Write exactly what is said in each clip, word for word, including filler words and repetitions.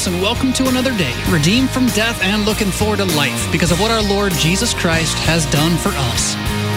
Bruce, and welcome to another day, redeemed from death and looking forward to life because of what our Lord Jesus Christ has done for us.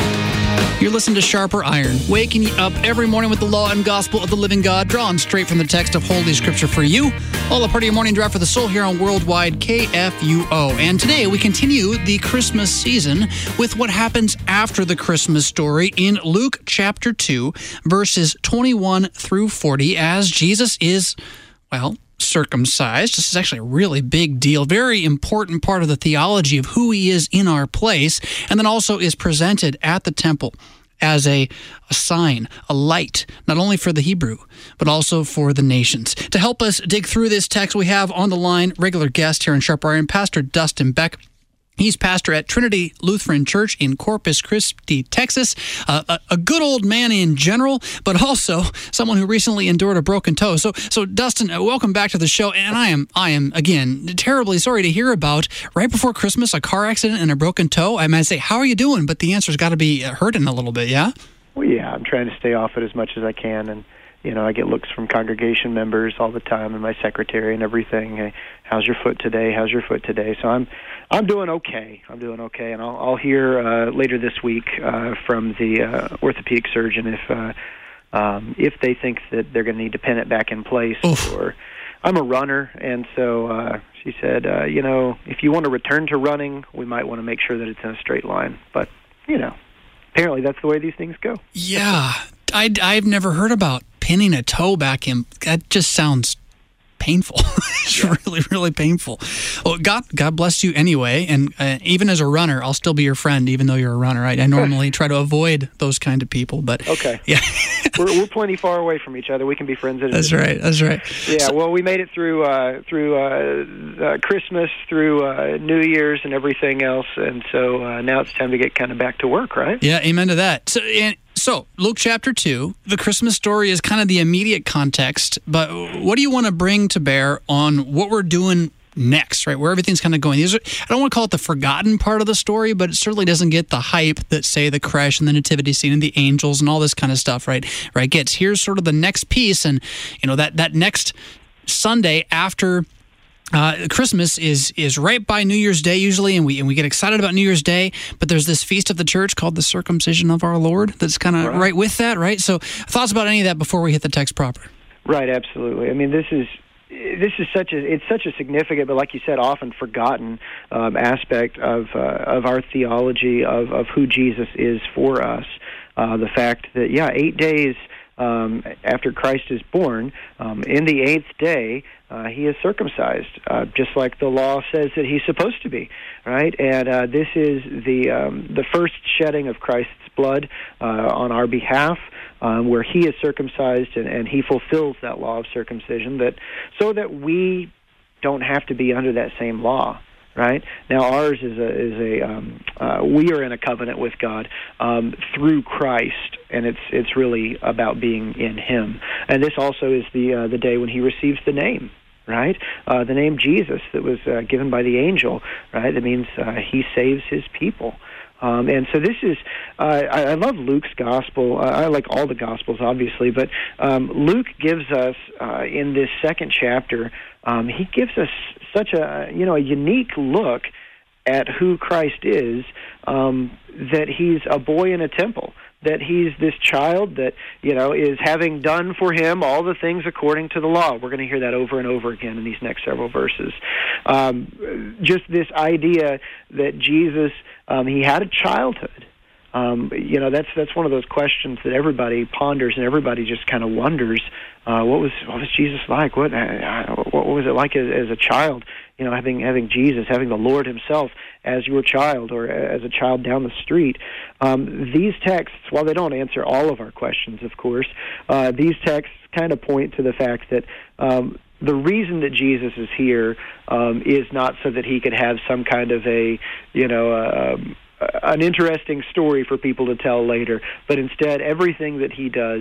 You're listening to Sharper Iron, waking you up every morning with the law and gospel of the living God, drawn straight from the text of Holy Scripture for you. All a part of your morning drive for the soul here on Worldwide K F U O. And today we continue the Christmas season with what happens after the Christmas story in Luke chapter two, verses twenty-one through forty, as Jesus is, well, circumcised. This is actually a really big deal, very important part of the theology of who he is in our place, and then also is presented at the temple as a, a sign, a light, not only for the Hebrew, but also for the nations. To help us dig through this text, we have on the line regular guest here in Sharp Iron, Pastor Dustin Beck. He's pastor at Trinity Lutheran Church in Corpus Christi, Texas. Uh, a, a good old man in general, but also someone who recently endured a broken toe. So, so Dustin, uh, welcome back to the show. And I am, I am again terribly sorry to hear about right before Christmas a car accident and a broken toe. I might say, how are you doing? But the answer's got to be hurting a little bit, yeah. Well, yeah, I'm trying to stay off it as much as I can, and you know, I get looks from congregation members all the time, and my secretary and everything. Hey, how's your foot today? How's your foot today? So I'm, I'm doing okay. I'm doing okay, and I'll, I'll hear uh, later this week uh, from the uh, orthopedic surgeon if, uh, um, if they think that they're going to need to pin it back in place. Oof. Or I'm a runner, and so uh, she said, uh, you know, if you want to return to running, we might want to make sure that it's in a straight line. But you know, apparently that's the way these things go. Yeah, I, I've never heard about pinning a toe back in. That just sounds painful. It's yeah. really, really painful. Well, God, God bless you anyway. And uh, even as a runner, I'll still be your friend, even though you're a runner. I, I normally try to avoid those kind of people, but okay. Yeah, we're, we're plenty far away from each other. We can be friends. At that's right. That's right. Yeah. So, well, we made it through uh, through uh, uh, Christmas, through uh, New Year's, and everything else, and so uh, now it's time to get kind of back to work, right? Yeah. Amen to that. So, and, So, Luke chapter two, the Christmas story is kind of the immediate context, but what do you want to bring to bear on what we're doing next, right, where everything's kind of going? These are, I don't want to call it the forgotten part of the story, but it certainly doesn't get the hype that, say, the creche and the nativity scene and the angels and all this kind of stuff, right, right, gets. Here's sort of the next piece, and, you know, that, that next Sunday after Uh, Christmas is is right by New Year's Day usually, and we and we get excited about New Year's Day, but there's this feast of the church called the circumcision of our Lord that's kind of right. right with that, right? So thoughts about any of that before we hit the text proper? Right, absolutely. I mean, this is this is such a it's such a significant, but like you said, often forgotten um, aspect of uh, of our theology of, of who Jesus is for us. Uh, the fact that, yeah, eight days Um, after Christ is born, um, in the eighth day, uh, he is circumcised, uh, just like the law says that he's supposed to be, right? And uh, this is the um, the first shedding of Christ's blood uh, on our behalf, um, where he is circumcised and, and he fulfills that law of circumcision, that so that we don't have to be under that same law. Right now, ours is a is a um, uh, we are in a covenant with God um, through Christ, and it's it's really about being in Him. And this also is the uh, the day when He receives the name, right? Uh, the name Jesus that was uh, given by the angel, right? That means uh, He saves His people. Um, and so this is, uh, I, I love Luke's gospel. Uh, I like all the gospels, obviously, but um, Luke gives us, uh, in this second chapter, um, he gives us such a, you know, a unique look at who Christ is, um, that he's a boy in a temple, that he's this child that, you know, is having done for him all the things according to the law. We're going to hear that over and over again in these next several verses. Um, just this idea that Jesus, um, he had a childhood. Um, you know, that's that's one of those questions that everybody ponders and everybody just kind of wonders. Uh, what was what was Jesus like? What uh, what was it like as, as a child? You know, having having Jesus, having the Lord Himself as your child, or as a child down the street. Um, these texts, while they don't answer all of our questions, of course, uh, these texts kind of point to the fact that um, the reason that Jesus is here um, is not so that He could have some kind of a, you know, uh, an interesting story for people to tell later, but instead everything that He does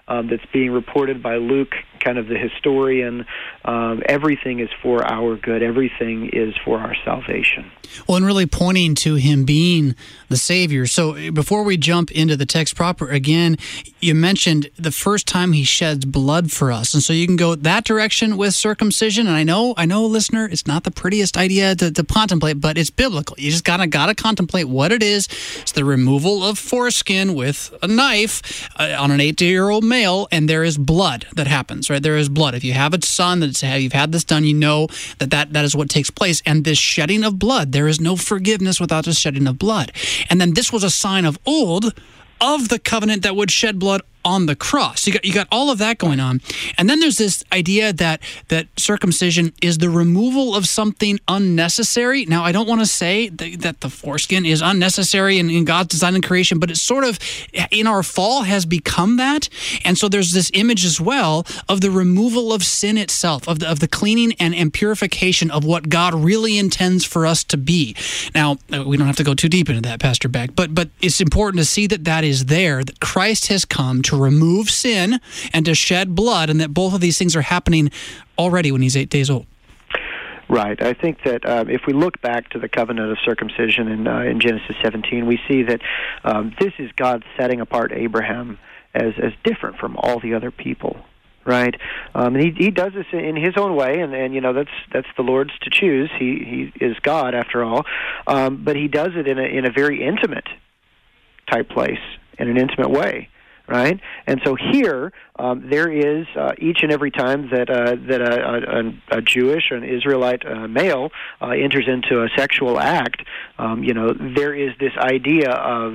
um, that's being reported by Luke, kind of the historian. Um, everything is for our good. Everything is for our salvation. Well, and really pointing to him being the Savior. So before we jump into the text proper, again, you mentioned the first time he sheds blood for us. And so you can go that direction with circumcision. And I know, I know, listener, it's not the prettiest idea to, to contemplate, but it's biblical. You just gotta, gotta contemplate what it is. It's the removal of foreskin with a knife uh, on an eight-year-old male, and there is blood that happens, right? There is blood. If you have a son that's you've had this done, you know that, that that is what takes place. And this shedding of blood, there is no forgiveness without the shedding of blood. And then this was a sign of old of the covenant that would shed blood on the cross. You got you got all of that going on. And then there's this idea that that circumcision is the removal of something unnecessary. Now, I don't want to say that, that the foreskin is unnecessary in, in God's design and creation, but it's sort of, in our fall, has become that. And so there's this image as well of the removal of sin itself, of the, of the cleaning and, and purification of what God really intends for us to be. Now, we don't have to go too deep into that, Pastor Beck, but, but it's important to see that that is there, that Christ has come to remove sin and to shed blood, and that both of these things are happening already when he's eight days old. Right. I think that um, if we look back to the covenant of circumcision in, uh, in Genesis seventeen, we see that um, this is God setting apart Abraham as, as different from all the other people. Right, um, and he he does this in his own way, and, and you know that's that's the Lord's to choose. He he is God after all, um, but he does it in a in a very intimate type place, in an intimate way. Right, and so here um, there is uh, each and every time that uh, that a, a, a Jewish or an Israelite uh, male uh, enters into a sexual act, um, you know, there is this idea of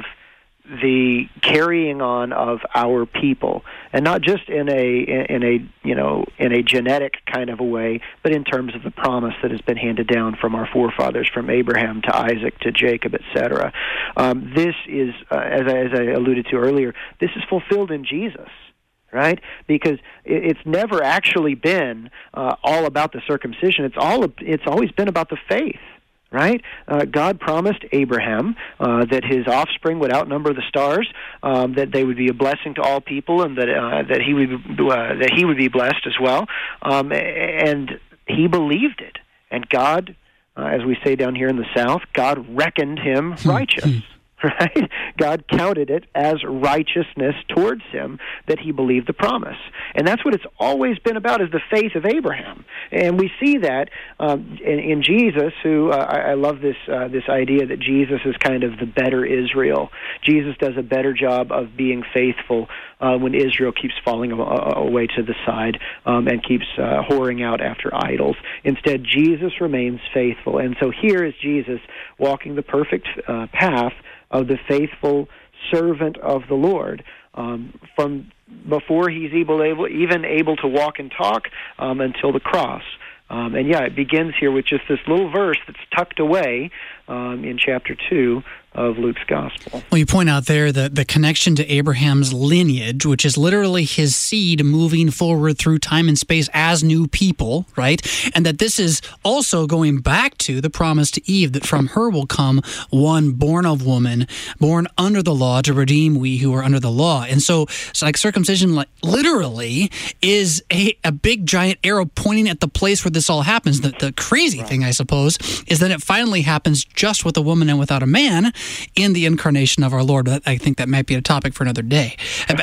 the carrying on of our people, and not just in a in a you know in a genetic kind of a way, but in terms of the promise that has been handed down from our forefathers, from Abraham to Isaac to Jacob, et cetera. Um, this is, uh, as I, as I alluded to earlier, this is fulfilled in Jesus. Right, because it's never actually been uh, all about the circumcision. It's all it's always been about the faith. Right? Uh, God promised Abraham uh, that his offspring would outnumber the stars, um, that they would be a blessing to all people, and that uh, that he would uh, that he would be blessed as well. Um, and he believed it. And God, uh, as we say down here in the South, God reckoned him righteous. Right? God counted it as righteousness towards him that he believed the promise. And that's what it's always been about, is the faith of Abraham. And we see that um, in, in Jesus, who, uh, I, I love this uh, this idea that Jesus is kind of the better Israel. Jesus does a better job of being faithful uh, when Israel keeps falling away to the side um, and keeps uh, whoring out after idols. Instead, Jesus remains faithful. And so here is Jesus walking the perfect uh, path of the faithful servant of the Lord, um, from before he's able, able, even able to walk and talk um, until the cross. Um, and yeah, it begins here with just this little verse that's tucked away um, in chapter two of Luke's Gospel. Well, you point out there the, the connection to Abraham's lineage, which is literally his seed moving forward through time and space as new people, right? And that this is also going back to the promise to Eve that from her will come one born of woman, born under the law to redeem we who are under the law. And so it's like circumcision like, literally is a, a big giant arrow pointing at the place where this all happens. The, the crazy right. thing, I suppose, is that it finally happens just with a woman and without a man in the incarnation of our Lord. I think that might be a topic for another day.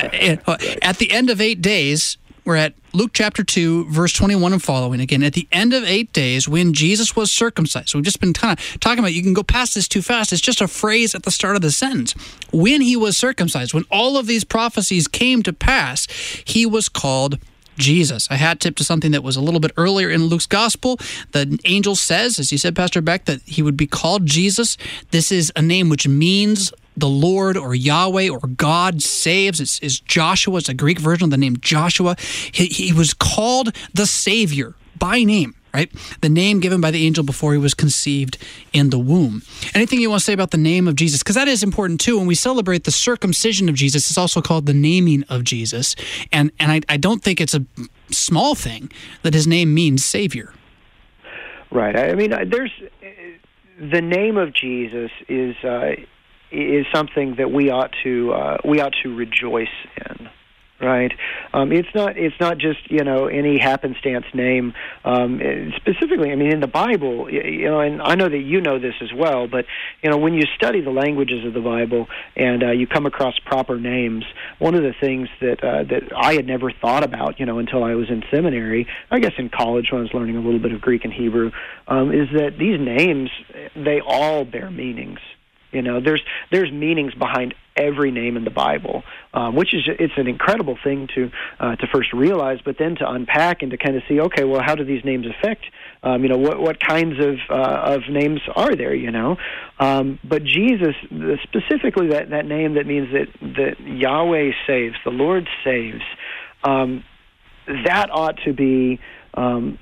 At the end of eight days, we're at Luke chapter two, verse twenty-one and following. Again, at the end of eight days, when Jesus was circumcised. So we've just been kind of talking about, you can go past this too fast. It's just a phrase at the start of the sentence. When he was circumcised, when all of these prophecies came to pass, he was called Jesus. A hat tip to something that was a little bit earlier in Luke's gospel. The angel says, as you said, Pastor Beck, that he would be called Jesus. This is a name which means the Lord or Yahweh or God saves. It's, it's Joshua. It's a Greek version of the name Joshua. He, he was called the Savior by name, right? The name given by the angel before he was conceived in the womb. Anything you want to say about the name of Jesus? Because that is important too. When we celebrate the circumcision of Jesus, it's also called the naming of Jesus. And and I, I don't think it's a small thing that his name means Savior. Right. I mean, there's the name of Jesus is uh, is something that we ought to uh, we ought to rejoice in. Right. Um, it's not. It's not just you know any happenstance name. Um, specifically, I mean, in the Bible, you know, and I know that you know this as well. But you know, when you study the languages of the Bible and uh, you come across proper names, one of the things that uh, that I had never thought about, you know, until I was in seminary, I guess in college when I was learning a little bit of Greek and Hebrew, um, is that these names, they all bear meanings. You know, there's there's meanings behind every name in the Bible, um, which is it's an incredible thing to uh, to first realize, but then to unpack and to kind of see, okay, well, how do these names affect? Um, you know, what what kinds of uh, of names are there? You know, um, but Jesus specifically that, that name that means that that Yahweh saves, the Lord saves. Um, that ought to be. Um,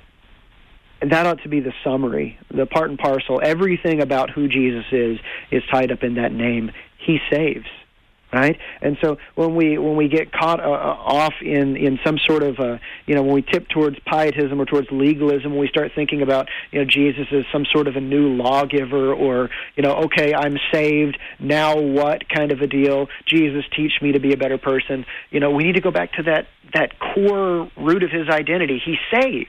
That ought to be the summary, the part and parcel. Everything about who Jesus is is tied up in that name. He saves, right? And so when we when we get caught uh, off in, in some sort of uh, you know when we tip towards pietism or towards legalism, when we start thinking about you know Jesus as some sort of a new lawgiver or you know okay I'm saved now what kind of a deal? Jesus teach me to be a better person. You know we need to go back to that that core root of his identity. He saves.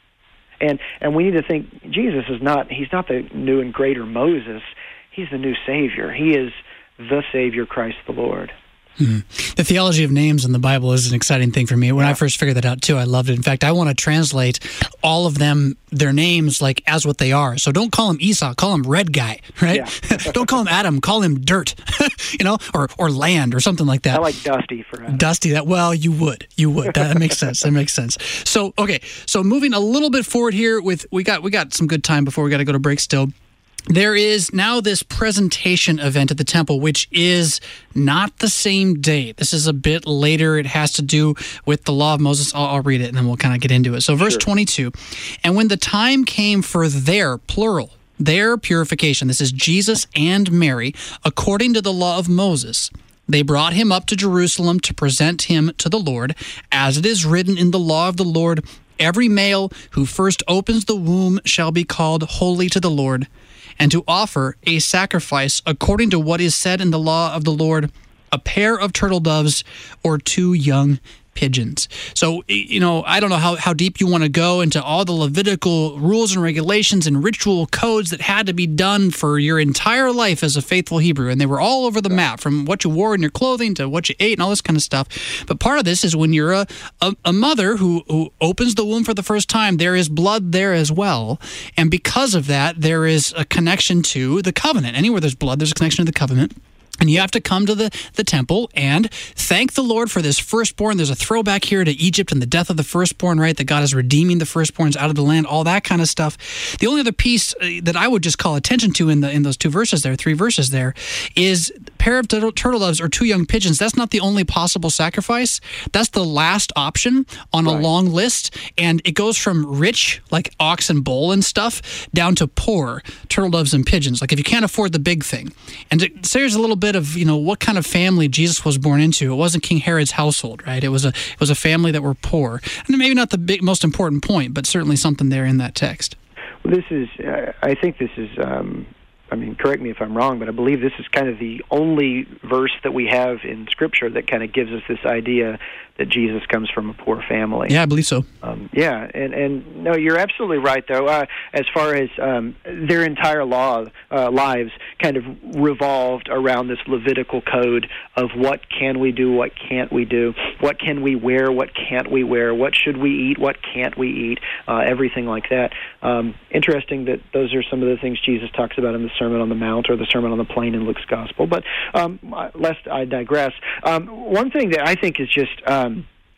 And and we need to think Jesus is not, he's not the new and greater Moses. He's the new Savior. He is the Savior, Christ the Lord. Mm-hmm. The theology of names in the Bible is an exciting thing for me. When yeah. I first figured that out, too, I loved it. In fact, I want to translate all of them, their names, like as what they are. So don't call him Esau, call him Red Guy, right? Yeah. Don't call him Adam, call him Dirt, you know, or or Land or something like that. I like Dusty for Adam. Dusty, that, well, you would. You would. That, that makes sense. That makes sense. So, okay, so moving a little bit forward here with, we got we got some good time before we got to go to break still. There is now this presentation event at the temple, which is not the same day. This is a bit later. It has to do with the law of Moses. I'll, I'll read it, and then we'll kind of get into it. So verse sure. twenty-two, and when the time came for their, plural, their purification, this is Jesus and Mary, according to the law of Moses, they brought him up to Jerusalem to present him to the Lord, as it is written in the law of the Lord, every male who first opens the womb shall be called holy to the Lord, and to offer a sacrifice according to what is said in the law of the Lord, a pair of turtle doves or two young pigeons. So, you know, I don't know how, how deep you want to go into all the Levitical rules and regulations and ritual codes that had to be done for your entire life as a faithful Hebrew. And they were all over the map, from what you wore in your clothing to what you ate and all this kind of stuff. But part of this is when you're a, a, a mother who, who opens the womb for the first time, there is blood there as well. And because of that, there is a connection to the covenant. Anywhere there's blood, there's a connection to the covenant. And you have to come to the, the temple and thank the Lord for this firstborn. There's a throwback here to Egypt and the death of the firstborn, right? That God is redeeming the firstborns out of the land, all that kind of stuff. The only other piece that I would just call attention to in the in those two verses there, three verses there, is a pair of turtle, turtle doves or two young pigeons. That's not the only possible sacrifice. That's the last option on a right. long list. And it goes from rich, like ox and bull and stuff, down to poor, turtle doves and pigeons. Like if you can't afford the big thing. And it says a little bit of, you know, what kind of family Jesus was born into. It wasn't King Herod's household, right? It was a it was a family that were poor. And maybe not the big, most important point, but certainly something there in that text. Well, this is, uh, I think this is, um, I mean, correct me if I'm wrong, but I believe this is kind of the only verse that we have in Scripture that kind of gives us this idea that Jesus comes from a poor family. Yeah, I believe so. Um, yeah, and, and no, you're absolutely right, though. Uh, as far as um, their entire law, uh, lives kind of revolved around this Levitical code of what can we do, what can't we do, what can we wear, what can't we wear, what should we eat, what can't we eat, uh, everything like that. Um, interesting that those are some of the things Jesus talks about in the Sermon on the Mount or the Sermon on the Plain in Luke's Gospel. But um, lest I digress, um, one thing that I think is just um,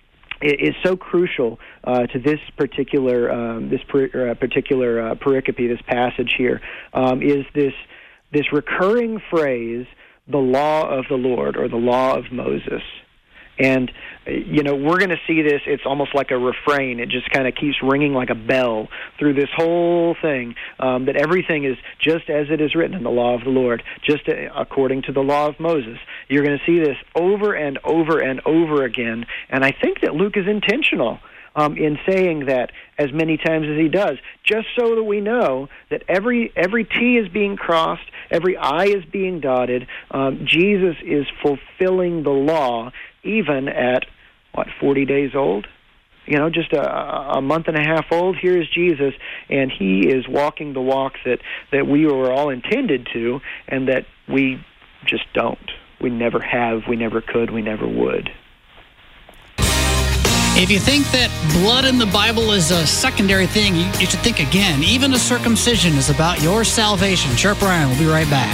is so crucial uh, to this particular um, this per, uh, particular uh, pericope, this passage here, um, is this this recurring phrase, the law of the Lord, or the law of Moses. And, you know, we're going to see this, it's almost like a refrain. It just kind of keeps ringing like a bell through this whole thing, um, that everything is just as it is written in the law of the Lord, just according to the law of Moses. You're going to see this over and over and over again, and I think that Luke is intentional um, in saying that as many times as he does, just so that we know that every every T is being crossed, every I is being dotted. Um, Jesus is fulfilling the law, even at what, forty days old? You know, just a, a month and a half old. Here is Jesus, and he is walking the walk that, that we were all intended to, and that we just don't. We never have, we never could, we never would. If you think that blood in the Bible is a secondary thing, you, you should think again. Even a circumcision is about your salvation. Sharper Iron, we'll be right back.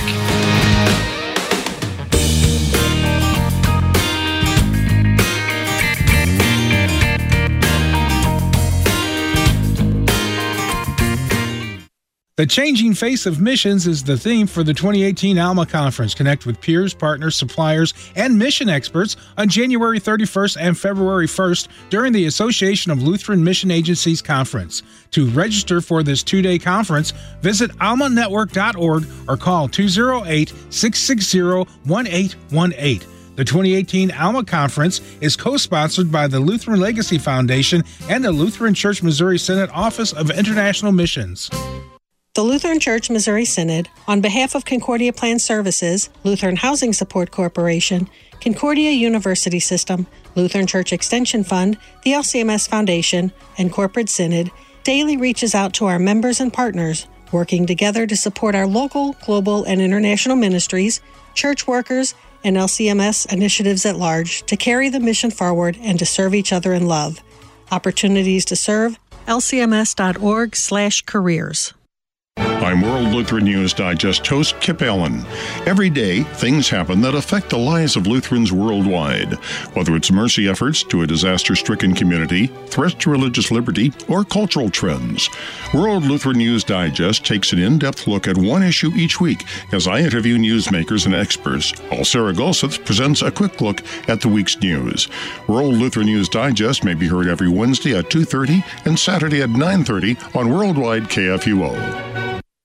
The changing face of missions is the theme for the twenty eighteen ALMA Conference. Connect with peers, partners, suppliers, and mission experts on January thirty-first and February first during the Association of Lutheran Mission Agencies Conference. To register for this two-day conference, visit alma network dot org or call two oh eight, six six zero, one eight one eight. The twenty eighteen ALMA Conference is co-sponsored by the Lutheran Legacy Foundation and the Lutheran Church Missouri Synod Office of International Missions. The Lutheran Church Missouri Synod, on behalf of Concordia Plan Services, Lutheran Housing Support Corporation, Concordia University System, Lutheran Church Extension Fund, the L C M S Foundation, and Corporate Synod, daily reaches out to our members and partners, working together to support our local, global, and international ministries, church workers, and L C M S initiatives at large to carry the mission forward and to serve each other in love. Opportunities to serve, L C M S dot org slash careers. I'm World Lutheran News Digest host Kip Allen. Every day, things happen that affect the lives of Lutherans worldwide. Whether it's mercy efforts to a disaster-stricken community, threats to religious liberty, or cultural trends, World Lutheran News Digest takes an in-depth look at one issue each week as I interview newsmakers and experts, while Sarah Golseth presents a quick look at the week's news. World Lutheran News Digest may be heard every Wednesday at two thirty and Saturday at nine thirty on Worldwide K F U O.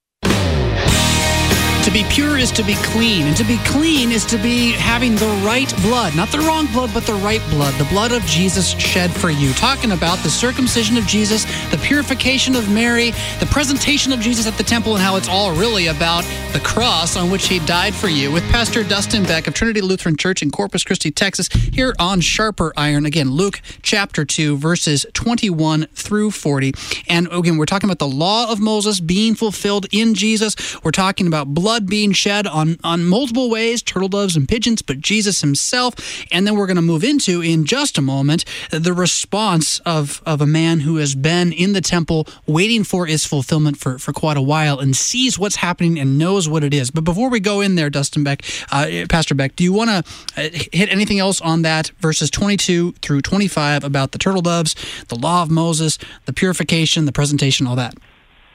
To be pure is to be clean, and to be clean is to be having the right blood, not the wrong blood, but the right blood, the blood of Jesus shed for you. Talking about the circumcision of Jesus, the purification of Mary, the presentation of Jesus at the temple, and how it's all really about the cross on which he died for you. With Pastor Dustin Beck of Trinity Lutheran Church in Corpus Christi, Texas, here on Sharper Iron. Again, Luke chapter two, verses twenty-one through forty. And again, we're talking about the law of Moses being fulfilled in Jesus. We're talking about blood being shed on, on multiple ways, turtle doves and pigeons, but Jesus himself. And then we're going to move into, in just a moment, the response of, of a man who has been in the temple waiting for his fulfillment for, for quite a while and sees what's happening and knows what it is. But before we go in there, Dustin Beck, uh, Pastor Beck, do you want to uh, hit anything else on that, verses twenty-two through twenty-five, about the turtle doves, the law of Moses, the purification, the presentation, all that?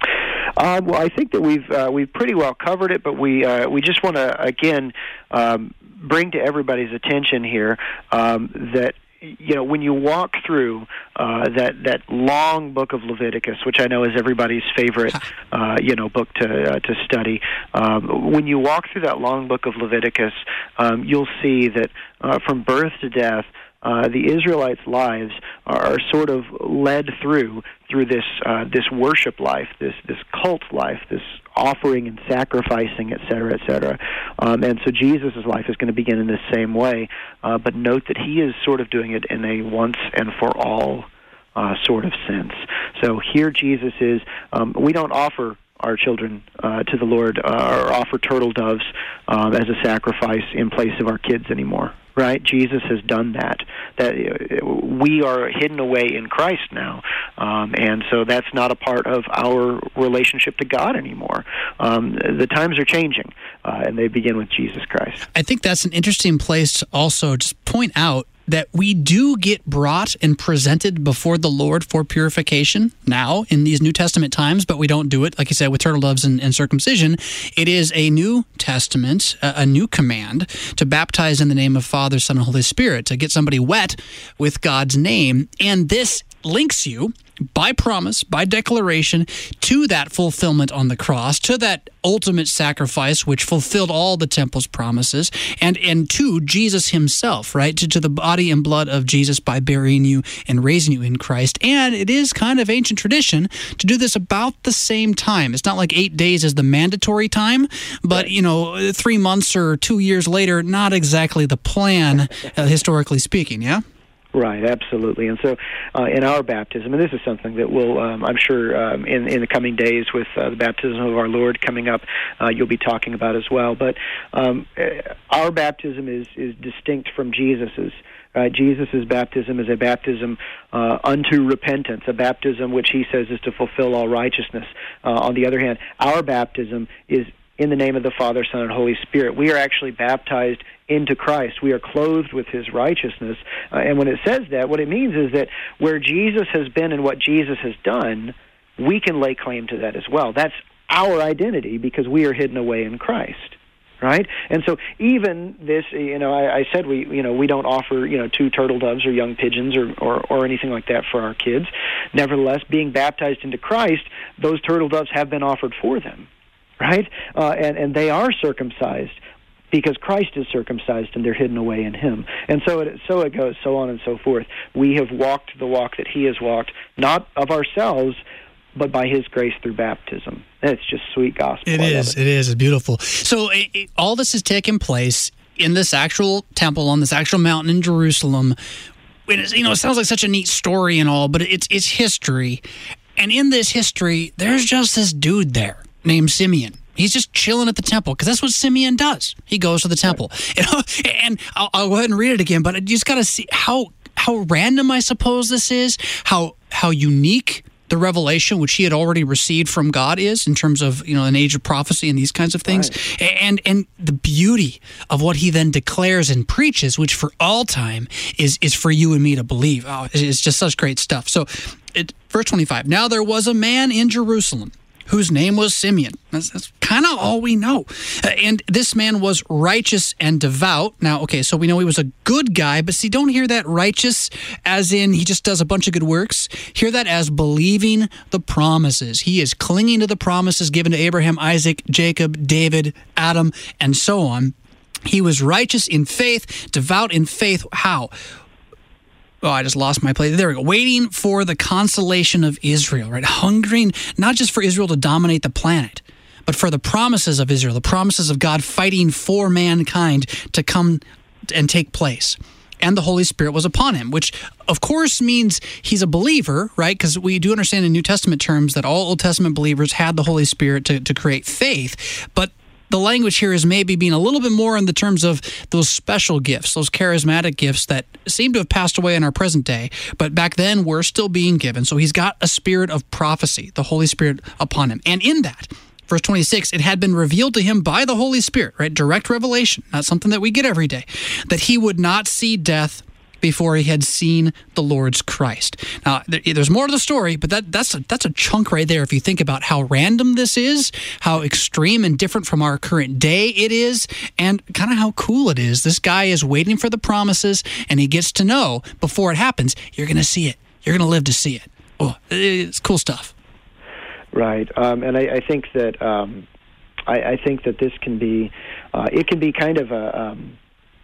Uh, well, I think that we've uh, we've pretty well covered it, but we uh, we just want to again um, bring to everybody's attention here um, that, you know, when you walk through uh, that that long book of Leviticus, which I know is everybody's favorite uh, you know book to uh, to study, um, when you walk through that long book of Leviticus, um, you'll see that uh, from birth to death, Uh, the Israelites' lives are sort of led through through this uh, this worship life, this this cult life, this offering and sacrificing, et cetera, et cetera. Um, and so Jesus' life is going to begin in the same way, uh, but note that he is sort of doing it in a once and for all uh, sort of sense. So here Jesus is. Um, we don't offer our children uh, to the Lord uh, or offer turtle doves um, as a sacrifice in place of our kids anymore. Right? Jesus has done that. That we are hidden away in Christ now, um, and so that's not a part of our relationship to God anymore. Um, the times are changing, uh, and they begin with Jesus Christ. I think that's an interesting place to also just point out that we do get brought and presented before the Lord for purification now in these New Testament times, but we don't do it, like you said, with turtle doves and, and circumcision. It is a New Testament, a, a new command to baptize in the name of Father, Son, and Holy Spirit, to get somebody wet with God's name. And this links you by promise, by declaration, to that fulfillment on the cross, to that ultimate sacrifice which fulfilled all the temple's promises, and, and to Jesus himself, right? To, to the body and blood of Jesus by burying you and raising you in Christ. And it is kind of ancient tradition to do this about the same time. It's not like eight days is the mandatory time, but, you know, three months or two years later, not exactly the plan, uh, historically speaking, yeah? Right, absolutely. And so uh, in our baptism, and this is something that we'll, um, I'm sure, um, in, in the coming days with uh, the baptism of our Lord coming up, uh, you'll be talking about as well. But um, our baptism is, is distinct from Jesus's. Uh, Jesus' baptism is a baptism uh, unto repentance, a baptism which he says is to fulfill all righteousness. Uh, on the other hand, our baptism is in the name of the Father, Son, and Holy Spirit. We are actually baptized into Christ. We are clothed with his righteousness. Uh, and when it says that, what it means is that where Jesus has been and what Jesus has done, we can lay claim to that as well. That's our identity because we are hidden away in Christ. Right, and so even this, you know, I, I said we, you know, we don't offer, you know, two turtle doves or young pigeons or, or, or anything like that for our kids. Nevertheless, being baptized into Christ, those turtle doves have been offered for them, right? Uh, and and they are circumcised because Christ is circumcised and they're hidden away in him. And so it so it goes, so on and so forth. We have walked the walk that he has walked, not of ourselves, but by his grace through baptism. It's just sweet gospel. It is. It. it is. It's beautiful. So it, it, all this has taken place in this actual temple on this actual mountain in Jerusalem. It is, you know, it sounds like such a neat story and all, but it's it's history. And in this history, there's just this dude there named Simeon. He's just chilling at the temple because that's what Simeon does. He goes to the temple. You know, and I'll, I'll go ahead and read it again, but you just got to see how how random I suppose this is, how how unique the revelation which he had already received from God is in terms of, you know, an age of prophecy and these kinds of things. Right. And and the beauty of what he then declares and preaches, which for all time is is for you and me to believe. Oh, it's just such great stuff. So it, verse twenty-five, now there was a man in Jerusalem whose name was Simeon. That's, that's kind of all we know. Uh, and this man was righteous and devout. Now, okay, so we know he was a good guy, but see, don't hear that righteous as in he just does a bunch of good works. Hear that as believing the promises. He is clinging to the promises given to Abraham, Isaac, Jacob, David, Adam, and so on. He was righteous in faith, devout in faith. How? Oh, I just lost my place. There we go. Waiting for the consolation of Israel, right? Hungering not just for Israel to dominate the planet, but for the promises of Israel, the promises of God fighting for mankind to come and take place. And the Holy Spirit was upon him, which of course means he's a believer, right? Because we do understand in New Testament terms that all Old Testament believers had the Holy Spirit to, to create faith, but the language here is maybe being a little bit more in the terms of those special gifts, those charismatic gifts that seem to have passed away in our present day, but back then were still being given. So he's got a spirit of prophecy, the Holy Spirit upon him. And in that, verse twenty-six, it had been revealed to him by the Holy Spirit, right? Direct revelation, not something that we get every day, that he would not see death before he had seen the Lord's Christ. Now, there's more to the story, but that, that's a, that's a chunk right there if you think about how random this is, how extreme and different from our current day it is, and kind of how cool it is. This guy is waiting for the promises, and he gets to know before it happens, you're going to see it. You're going to live to see it. Oh, it's cool stuff. Right, um, and I, I think that um, I, I think that this can be, uh, it can be kind of a... Um,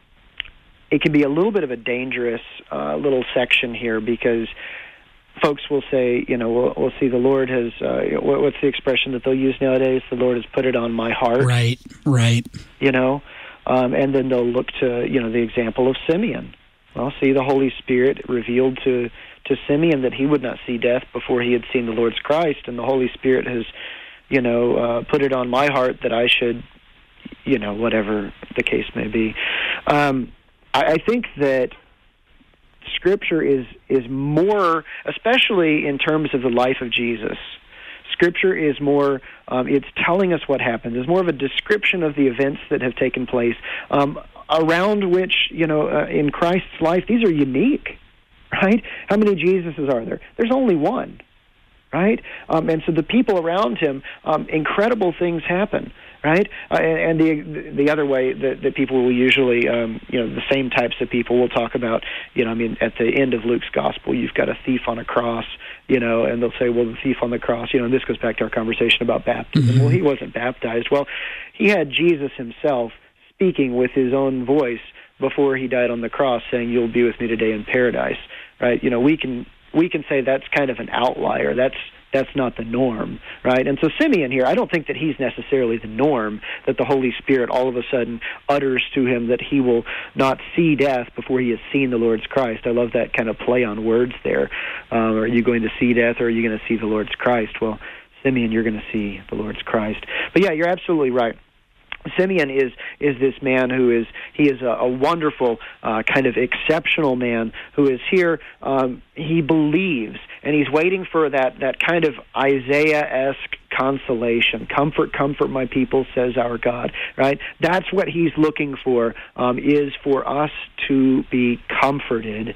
It can be a little bit of a dangerous uh, little section here because folks will say, you know, we'll, we'll see the Lord has, uh, what's the expression that they'll use nowadays? The Lord has put it on my heart. Right, right. You know, um, and then they'll look to, you know, the example of Simeon. Well, see, the Holy Spirit revealed to, to Simeon that he would not see death before he had seen the Lord's Christ, and the Holy Spirit has, you know, uh, put it on my heart that I should, you know, whatever the case may be. Um I think that Scripture is is more, especially in terms of the life of Jesus, Scripture is more, um, it's telling us what happened. It's more of a description of the events that have taken place, um, around which, you know, uh, in Christ's life, these are unique, right? How many Jesuses are there? There's only one, right? Um, and so the people around him, um, incredible things happen. Right, uh, and, and the the other way that, that people will usually, um, you know, the same types of people will talk about, you know, I mean, at the end of Luke's gospel, you've got a thief on a cross, you know, and they'll say, well, the thief on the cross, you know, and this goes back to our conversation about baptism. Mm-hmm. Well, he wasn't baptized. Well, he had Jesus himself speaking with his own voice before he died on the cross, saying, "You'll be with me today in paradise." Right? You know, we can we can say that's kind of an outlier. That's that's not the norm, right? And so Simeon here, I don't think that he's necessarily the norm, that the Holy Spirit all of a sudden utters to him that he will not see death before he has seen the Lord's Christ. I love that kind of play on words there. Um, are you going to see death, or are you going to see the Lord's Christ? Well, Simeon, you're going to see the Lord's Christ. But yeah, you're absolutely right. Simeon is is this man who is he is a, a wonderful uh, kind of exceptional man who is here. Um, he believes, and he's waiting for that that kind of Isaiah-esque consolation. Comfort, comfort, my people, says our God. Right? That's what he's looking for. Um, is for us to be comforted.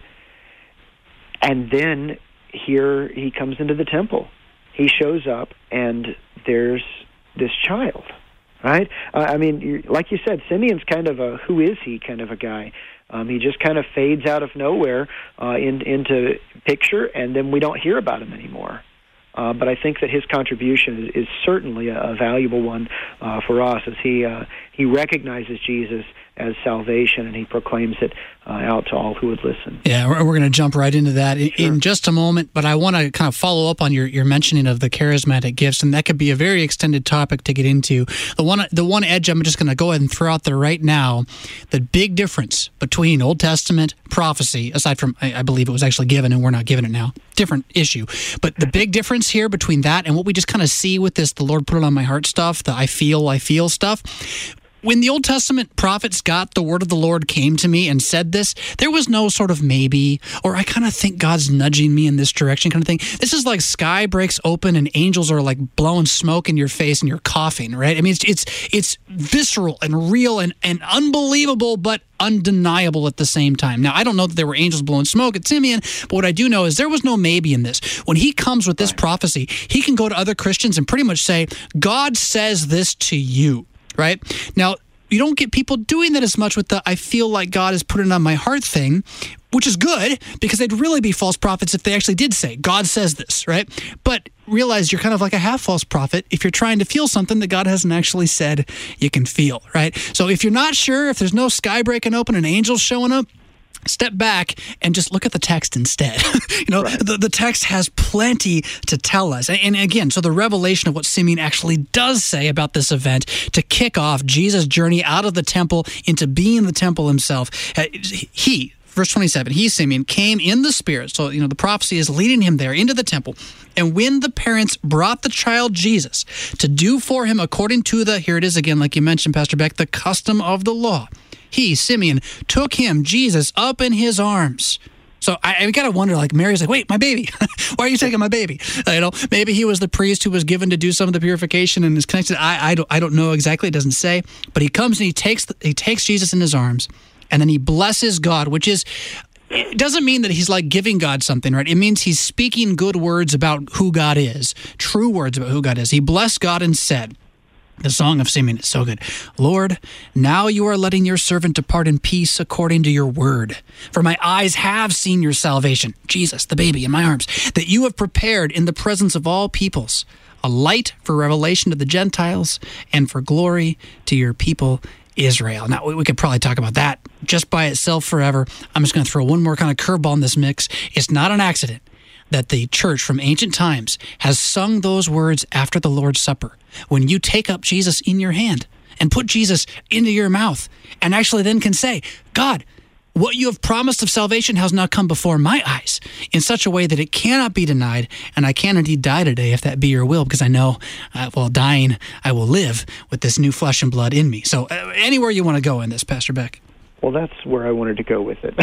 And then here he comes into the temple. He shows up, and there's this child. Right? Uh, I mean, like you said, Simeon's kind of a who is he kind of a guy. Um, he just kind of fades out of nowhere uh, in, into picture, and then we don't hear about him anymore. Uh, but I think that his contribution is, is certainly a, a valuable one uh, for us, as he uh, he recognizes Jesus as salvation, and he proclaims it uh, out to all who would listen. Yeah, we're, we're going to jump right into that in, Sure. in just a moment, but I want to kind of follow up on your, your mentioning of the charismatic gifts, and that could be a very extended topic to get into. The one the one edge I'm just going to go ahead and throw out there right now, the big difference between Old Testament prophecy, aside from, I, I believe it was actually given and we're not given it now, different issue, but the big difference here between that and what we just kind of see with this, the Lord put it on my heart stuff, the I feel, I feel stuff. When the Old Testament prophets got the word of the Lord came to me and said this, there was no sort of maybe, or I kind of think God's nudging me in this direction kind of thing. This is like sky breaks open and angels are like blowing smoke in your face and you're coughing, right? I mean, it's it's, it's visceral and real and, and unbelievable, but undeniable at the same time. Now, I don't know that there were angels blowing smoke at Simeon, but what I do know is there was no maybe in this. When he comes with this prophecy, he can go to other Christians and pretty much say, God says this to you. Right? Now, you don't get people doing that as much with the I feel like God has put it on my heart thing, which is good because they'd really be false prophets if they actually did say, God says this, right? But realize you're kind of like a half false prophet if you're trying to feel something that God hasn't actually said you can feel, right? So if you're not sure, if there's no sky breaking open and angels showing up, step back and just look at the text instead. you know, right. the, the text has plenty to tell us. And, and again, so the revelation of what Simeon actually does say about this event to kick off Jesus' journey out of the temple into being the temple himself, uh, he, verse twenty-seven, he, Simeon, came in the Spirit. So, you know, the prophecy is leading him there into the temple. And when the parents brought the child Jesus to do for him according to the, here it is again, like you mentioned, Pastor Beck, the custom of the law, he, Simeon, took him, Jesus, up in his arms. So I, I got to wonder, like, Mary's like, wait, my baby. Why are you taking my baby? Uh, you know, maybe he was the priest who was given to do some of the purification and is connected. I, I, don't, I don't know exactly. It doesn't say. But he comes and he takes the, he takes Jesus in his arms, and then he blesses God, which is, it doesn't mean that he's like giving God something, right? It means he's speaking good words about who God is, true words about who God is. He blessed God and said, the Song of Simeon is so good. Lord, now you are letting your servant depart in peace according to your word. For my eyes have seen your salvation, Jesus, the baby in my arms, that you have prepared in the presence of all peoples, a light for revelation to the Gentiles and for glory to your people Israel. Now, we could probably talk about that just by itself forever. I'm just going to throw one more kind of curveball in this mix. It's not an accident that the church from ancient times has sung those words after the Lord's Supper. When you take up Jesus in your hand and put Jesus into your mouth and actually then can say, God, what you have promised of salvation has now come before my eyes in such a way that it cannot be denied, and I can indeed die today if that be your will, because I know, uh, while dying, I will live with this new flesh and blood in me. So uh, anywhere you want to go in this, Pastor Beck. Well, that's where I wanted to go with it.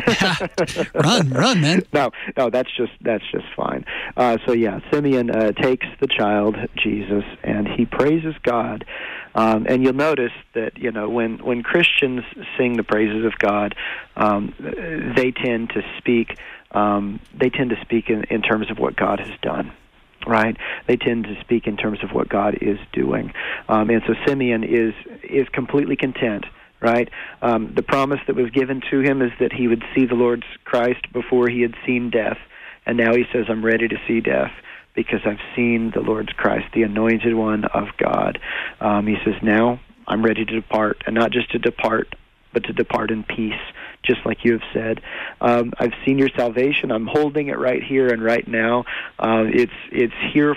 run, run, man. No, no, that's just that's just fine. Uh, so yeah, Simeon uh, takes the child Jesus and he praises God. Um, and you'll notice that you know when when Christians sing the praises of God, um, they tend to speak. Um, they tend to speak in, in terms of what God has done. Right? They tend to speak in terms of what God is doing. Um, and so Simeon is is completely content. Right? Um, the promise that was given to him is that he would see the Lord's Christ before he had seen death. And now he says, I'm ready to see death because I've seen the Lord's Christ, the anointed one of God. Um, he says, now I'm ready to depart, and not just to depart, but to depart in peace, just like you have said. Um, I've seen your salvation. I'm holding it right here and right now. Uh, it's it's here for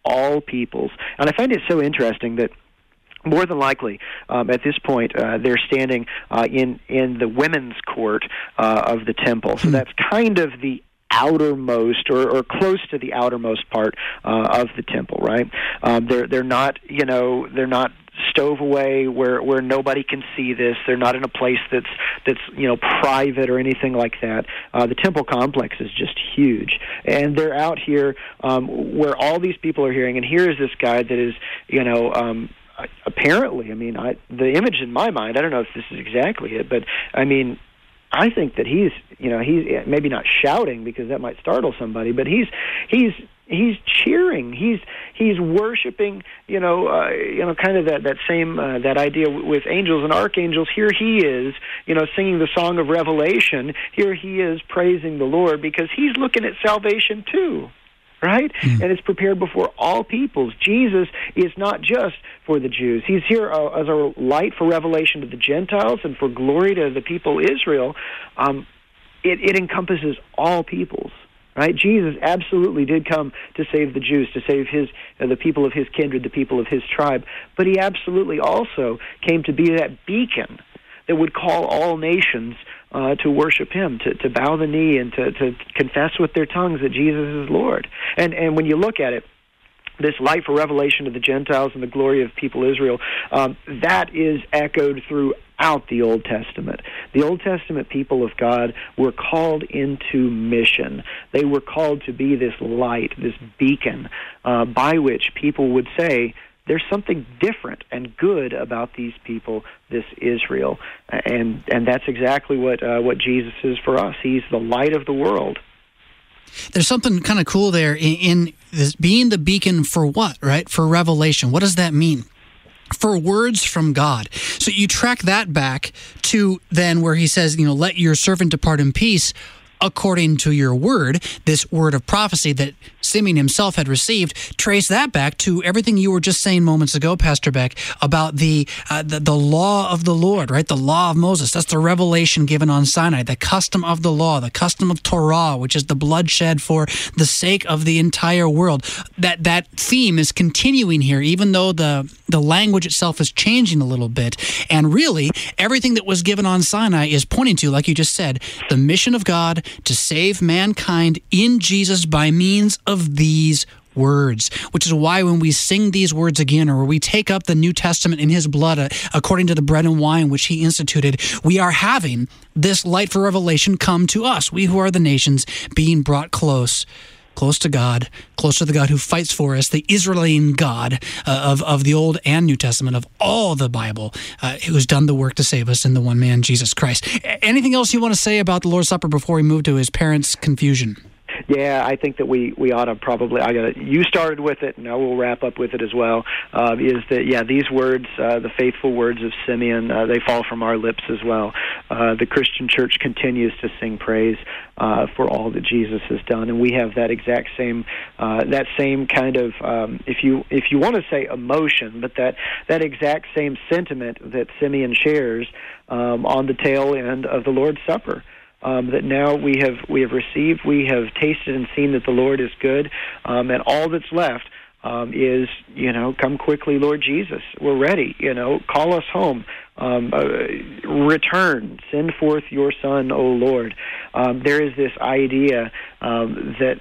all peoples. And I find it so interesting that more than likely, um, at this point, uh, they're standing uh, in in the women's court uh, of the temple. So that's kind of the outermost, or, or close to the outermost part uh, of the temple, right? Um, they're they're not, you know, they're not stove away where where nobody can see this. They're not in a place that's that's you know private or anything like that. Uh, the temple complex is just huge, and they're out here um, where all these people are hearing. And here is this guy that is, you know. Um, Apparently, I mean, I, the image in my mind, I don't know if this is exactly it, but I mean, I think that he's, you know, he's maybe not shouting because that might startle somebody, but he's he's he's cheering, he's he's worshiping, you know, uh, you know, kind of that that same uh, that idea w- with angels and archangels. Here he is, you know, singing the song of Revelation. Here he is praising the Lord because he's looking at salvation too. Right? Mm. And it's prepared before all peoples. Jesus is not just for the Jews. He's here uh, as a light for revelation to the Gentiles and for glory to the people Israel. Um, it, it encompasses all peoples. Right? Jesus absolutely did come to save the Jews, to save his uh, the people of his kindred, the people of his tribe. But he absolutely also came to be that beacon that would call all nations Uh, to worship him, to, to bow the knee and to, to confess with their tongues that Jesus is Lord. And and when you look at it, this light for revelation to the Gentiles and the glory of people Israel, um, that is echoed throughout the Old Testament. The Old Testament people of God were called into mission. They were called to be this light, this beacon, uh, by which people would say, there's something different and good about these people, this Israel, and and that's exactly what uh, what Jesus is for us. He's the light of the world. There's something kind of cool there in, in this being the beacon for what, right? For revelation. What does that mean? For words from God. So you track that back to then where he says, you know, let your servant depart in peace according to your word, this word of prophecy that Simeon himself had received. Trace that back to everything you were just saying moments ago, Pastor Beck, about the, uh, the the law of the Lord, right? The law of Moses. That's the revelation given on Sinai, the custom of the law, the custom of Torah, which is the bloodshed for the sake of the entire world. That that theme is continuing here, even though the the language itself is changing a little bit. And really, everything that was given on Sinai is pointing to, like you just said, the mission of God to save mankind in Jesus by means of these words, which is why when we sing these words again, or we take up the New Testament in his blood, uh, according to the bread and wine which he instituted, we are having this light for revelation come to us, we who are the nations, being brought close close to God, close to the God who fights for us, the Israeli God uh, of, of the Old and New Testament, of all the Bible, uh, who's done the work to save us in the one man, Jesus Christ. Anything else you want to say about the Lord's Supper before we move to his parents' confusion? Yeah, I think that we, we ought to probably, I got you started with it, and I will wrap up with it as well, uh, is that, yeah, these words, uh, the faithful words of Simeon, uh, they fall from our lips as well. Uh, the Christian church continues to sing praise uh, for all that Jesus has done, and we have that exact same, uh, that same kind of, um, if you if you want to say emotion, but that, that exact same sentiment that Simeon shares um, on the tail end of the Lord's Supper. Um, that now we have we have received, we have tasted and seen that the Lord is good, um, and all that's left um, is, you know, come quickly, Lord Jesus. We're ready, you know, call us home, um, uh, return, send forth your Son, O Lord. Um, there is this idea um, that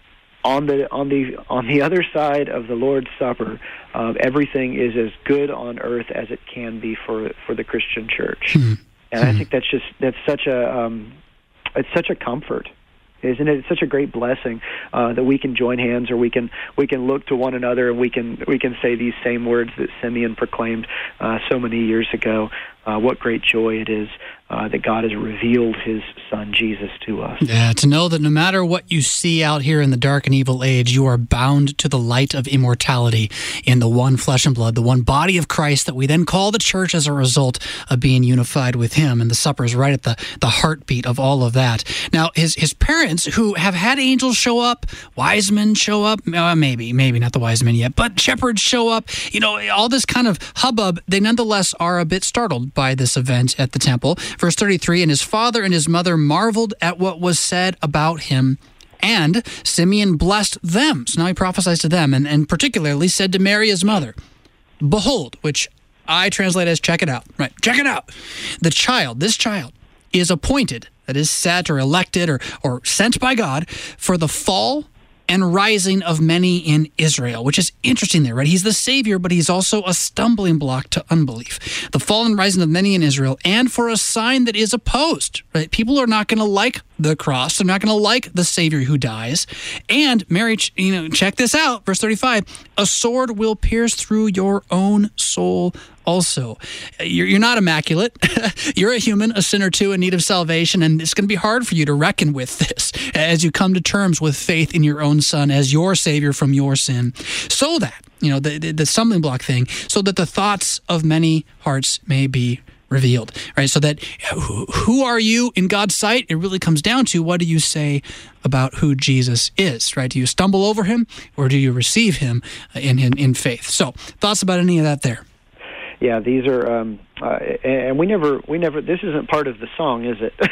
on the on the on the other side of the Lord's Supper, uh, everything is as good on earth as it can be for for the Christian church. Hmm. And I think that's just that's such a um, it's such a comfort, isn't it? It's such a great blessing uh, that we can join hands, or we can we can look to one another, and we can we can say these same words that Simeon proclaimed uh, so many years ago. Uh, what great joy it is uh, that God has revealed his Son, Jesus, to us. Yeah, to know that no matter what you see out here in the dark and evil age, you are bound to the light of immortality in the one flesh and blood, the one body of Christ that we then call the church as a result of being unified with him. And the supper is right at the, the heartbeat of all of that. Now, his his parents, who have had angels show up, wise men show up, uh, maybe, maybe not the wise men yet, but shepherds show up, you know, all this kind of hubbub, they nonetheless are a bit startled by this event at the temple. Verse thirty-three, and his father and his mother marveled at what was said about him. And Simeon blessed them. So now he prophesies to them, and, and particularly said to Mary, his mother, "Behold," which I translate as check it out. Right, check it out. "The child, this child, is appointed," that is set or elected or, or sent by God, "for the fall and rising of many in Israel," which is interesting there, right? He's the Savior, but he's also a stumbling block to unbelief. "The fall and rising of many in Israel, and for a sign that is opposed," right? People are not going to like the cross. They're not going to like the Savior who dies. "And Mary, you know, check this out, verse thirty-five, a sword will pierce through your own soul also." You're, you're not immaculate. You're a human, a sinner too, in need of salvation, and it's going to be hard for you to reckon with this as you come to terms with faith in your own Son as your Savior from your sin, so that, you know, the, the, the stumbling block thing, so that the thoughts of many hearts may be revealed, right? So that who are you in God's sight? It really comes down to, what do you say about who Jesus is, right? Do you stumble over him, or do you receive him in, in, in faith? So thoughts about any of that there? Yeah, these are, um, uh, and we never, we never. This isn't part of the song, is it?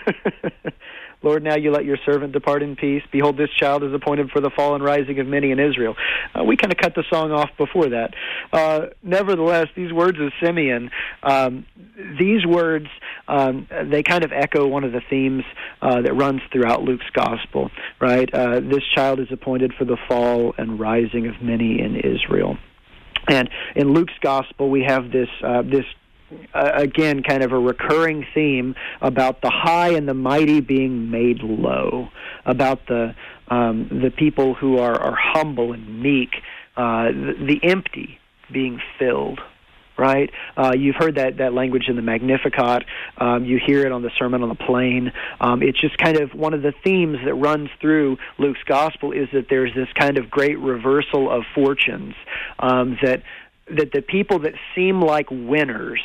"Lord, now you let your servant depart in peace. Behold, this child is appointed for the fall and rising of many in Israel." Uh, we kind of cut the song off before that. Uh, nevertheless, these words of Simeon, um, these words, um, they kind of echo one of the themes uh, that runs throughout Luke's gospel, right? Uh, this child is appointed for the fall and rising of many in Israel. And in Luke's gospel, we have this uh, this uh, again kind of a recurring theme about the high and the mighty being made low, about the um, the people who are, are humble and meek, uh, the, the empty being filled. Right? Uh, you've heard that, that language in the Magnificat. Um, you hear it on the Sermon on the Plain. Um, it's just kind of one of the themes that runs through Luke's gospel, is that there's this kind of great reversal of fortunes, um, that that the people that seem like winners,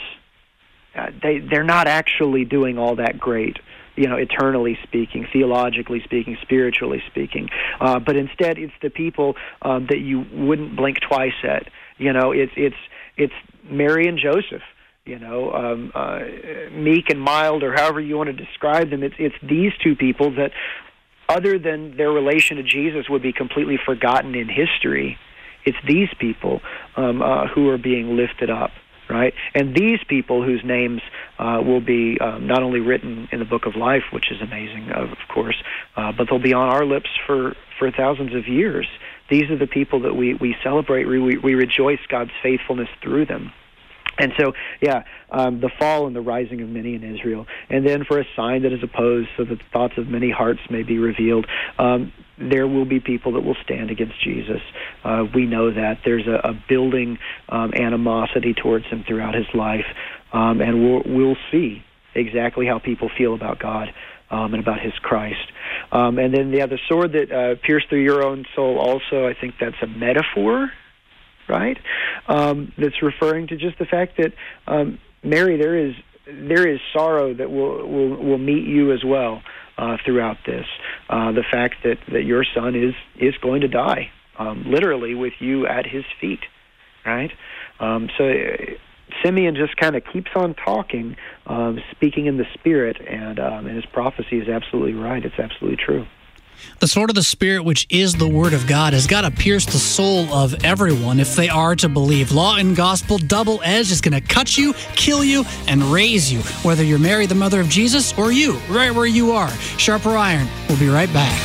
uh, they, they're not actually doing all that great, you know, eternally speaking, theologically speaking, spiritually speaking. Uh, but instead, it's the people um, that you wouldn't blink twice at. You know, it's it's it's Mary and Joseph, you know, um, uh, meek and mild, or however you want to describe them. It's it's these two people that, other than their relation to Jesus, would be completely forgotten in history. It's these people um, uh, who are being lifted up, right? And these people whose names uh, will be um, not only written in the book of life, which is amazing, of course, uh, but they'll be on our lips for, for thousands of years. These are the people that we, we celebrate. We, we rejoice God's faithfulness through them. And so, yeah, um, the fall and the rising of many in Israel. And then for a sign that is opposed, so that the thoughts of many hearts may be revealed. Um, there will be people that will stand against Jesus. Uh, we know that. There's a, a building um, animosity towards him throughout his life. Um, and we'll, we'll see exactly how people feel about God um, and about his Christ. Um, and then, yeah, the sword that uh, pierced through your own soul also, I think that's a metaphor, right? Um, that's referring to just the fact that, um, Mary, there is there is sorrow that will will, will meet you as well uh, throughout this. Uh, the fact that, that your son is, is going to die, um, literally with you at his feet, right? Um, so Simeon just kind of keeps on talking, um, speaking in the Spirit, and, um, and his prophecy is absolutely right. It's absolutely true. The sword of the Spirit, which is the Word of God, has got to pierce the soul of everyone if they are to believe. Law and gospel, double-edged, is going to cut you, kill you, and raise you, whether you're Mary, the mother of Jesus, or you, right where you are. Sharper Iron. We'll be right back.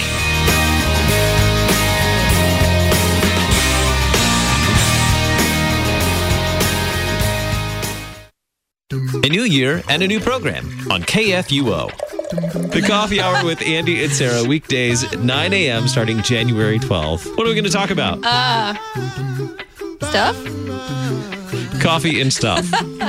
A new year and a new program on K F U O. The Coffee Hour with Andy and Sarah, weekdays at nine a.m. starting January twelfth. What are we going to talk about? Uh, stuff? Coffee and stuff.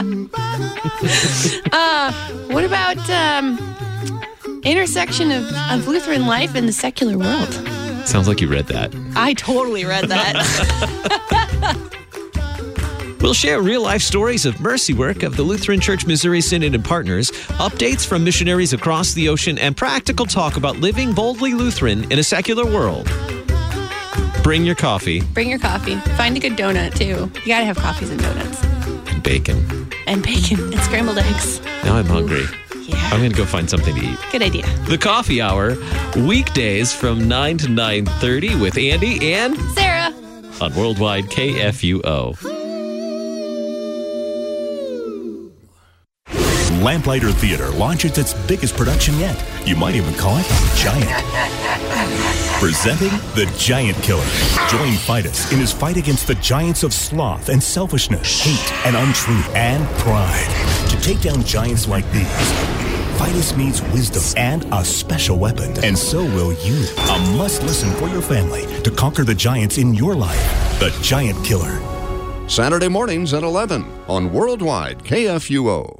uh, what about um, intersection of, of Lutheran life and the secular world? Sounds like you read that. I totally read that. We'll share real-life stories of mercy work of the Lutheran Church Missouri Synod and Partners, updates from missionaries across the ocean, and practical talk about living boldly Lutheran in a secular world. Bring your coffee. Bring your coffee. Find a good donut, too. You gotta have coffees and donuts. And bacon. And bacon. And scrambled eggs. Now I'm hungry. Yeah. I'm going to go find something to eat. Good idea. The Coffee Hour, weekdays from nine to nine thirty with Andy and Sarah on Worldwide K F U O. Lamplighter Theater launches its biggest production yet. You might even call it Giant. Presenting The Giant Killer. Join Fidus in his fight against the giants of sloth and selfishness, hate and untruth, and pride. To take down giants like these, Fidus needs wisdom and a special weapon. And so will you. A must-listen for your family to conquer the giants in your life. The Giant Killer. Saturday mornings at eleven on Worldwide K F U O.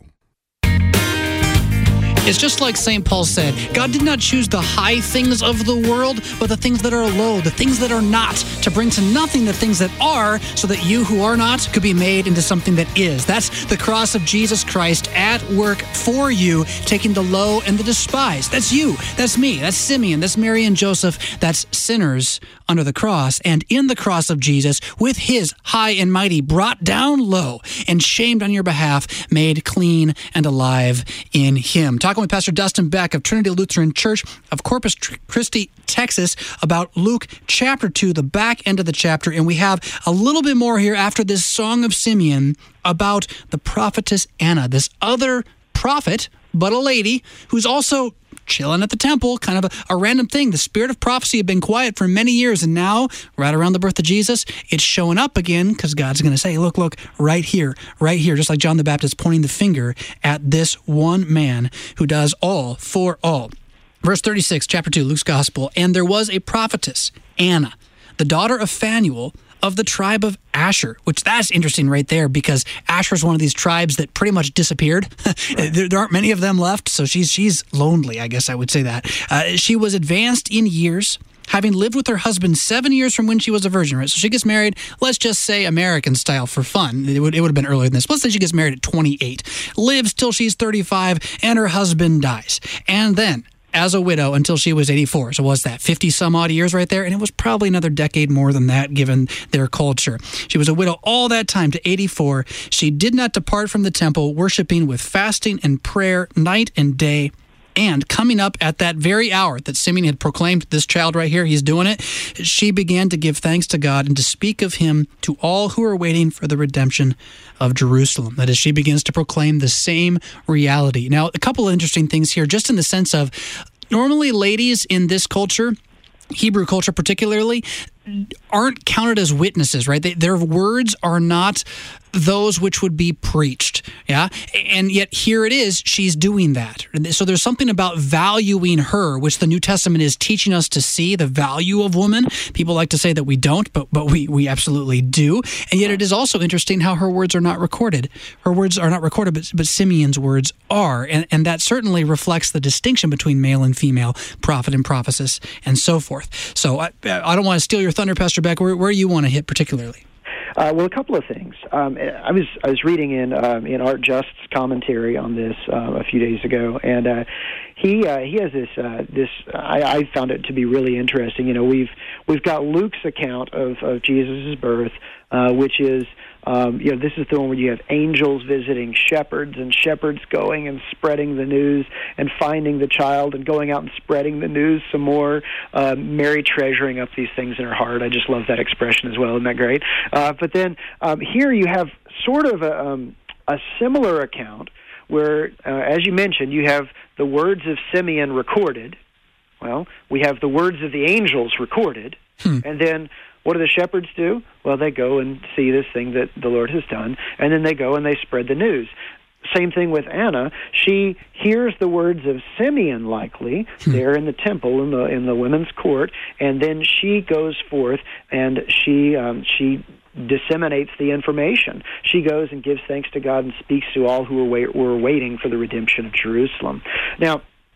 It's just like Saint Paul said, God did not choose the high things of the world, but the things that are low, the things that are not, to bring to nothing the things that are, so that you who are not could be made into something that is. That's the cross of Jesus Christ at work for you, taking the low and the despised. That's you. That's me. That's Simeon. That's Mary and Joseph. That's sinners under the cross. And in the cross of Jesus, with his high and mighty, brought down low and shamed on your behalf, made clean and alive in him. Talking with Pastor Dustin Beck of Trinity Lutheran Church of Corpus Christi, Texas, about Luke chapter two, the back end of the chapter. And we have a little bit more here after this Song of Simeon about the prophetess Anna, this other prophet, but a lady who's also chilling at the temple, kind of a, a random thing. The spirit of prophecy had been quiet for many years, and now, right around the birth of Jesus, it's showing up again because God's going to say, look, look, right here, right here, just like John the Baptist pointing the finger at this one man who does all for all. Verse thirty-six, chapter two, Luke's Gospel, and there was a prophetess, Anna, the daughter of Phanuel, of the tribe of Asher, which that's interesting right there because Asher is one of these tribes that pretty much disappeared. there, there aren't many of them left, so she's she's lonely, I guess I would say that. Uh, she was advanced in years, having lived with her husband seven years from when she was a virgin, right? So she gets married, let's just say American style for fun. It would, it would have been earlier than this. Let's say she gets married at twenty-eight, lives till she's thirty-five, and her husband dies. And then, as a widow until she was eighty-four. So what's that, fifty some odd years right there? And it was probably another decade more than that given their culture. She was a widow all that time to eighty-four. She did not depart from the temple, worshiping with fasting and prayer night and day. And coming up at that very hour that Simeon had proclaimed, this child right here, he's doing it, she began to give thanks to God and to speak of him to all who are waiting for the redemption of Jerusalem. That is, she begins to proclaim the same reality. Now, a couple of interesting things here, just in the sense of, normally ladies in this culture, Hebrew culture particularly, aren't counted as witnesses, right? They, their words are not those which would be preached, yeah? And yet here it is, she's doing that. So there's something about valuing her, which the New Testament is teaching us to see, the value of woman. People like to say that we don't, but but we, we absolutely do. And yet it is also interesting how her words are not recorded. Her words are not recorded, but, but Simeon's words are. And, and that certainly reflects the distinction between male and female, prophet and prophetess, and so forth. So I, I don't want to steal your thunder, Pastor Beck. Where, where you want to hit particularly? Uh, well, a couple of things. Um, I was I was reading in um, in Art Just's commentary on this uh, a few days ago, and uh, he uh, he has this uh, this. I, I found it to be really interesting. You know, we've we've got Luke's account of of Jesus' birth, uh, which is. Um, you know, this is the one where you have angels visiting shepherds and shepherds going and spreading the news and finding the child and going out and spreading the news some more. Uh, Mary treasuring up these things in her heart. I just love that expression as well. Isn't that great? Uh, but then um, here you have sort of a, um, a similar account where, uh, as you mentioned, you have the words of Simeon recorded. Well, we have the words of the angels recorded. Hmm. And then what do the shepherds do? Well, they go and see this thing that the Lord has done, and then they go and they spread the news. Same thing with Anna. She hears the words of Simeon, likely, hmm. there in the temple, in the in the women's court, and then she goes forth and she um, she disseminates the information. She goes and gives thanks to God and speaks to all who are, wait, who are waiting for the redemption of Jerusalem. Now,